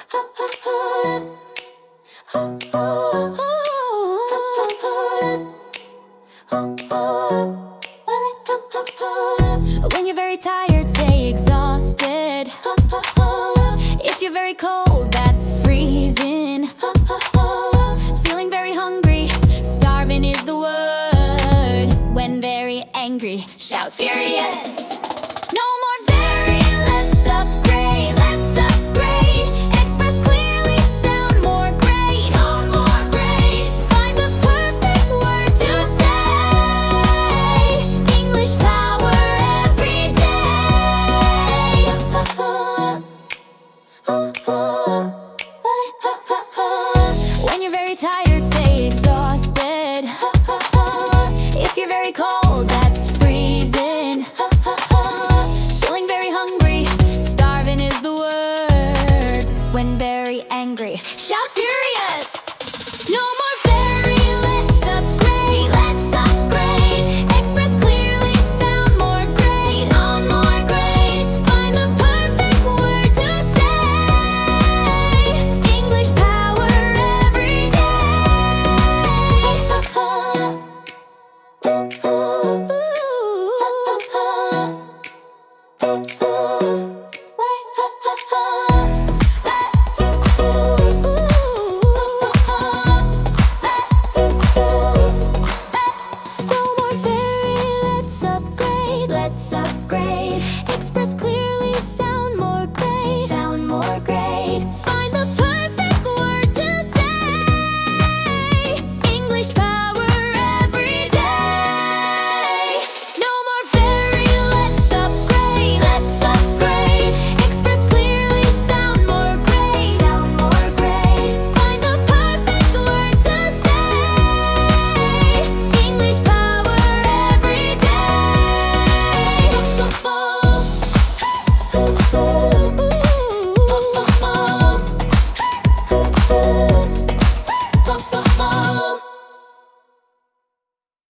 When you're very tired, say exhausted. If you're very cold, that's freezing. Feeling very hungry, starving is the word. When very angry, shout furious.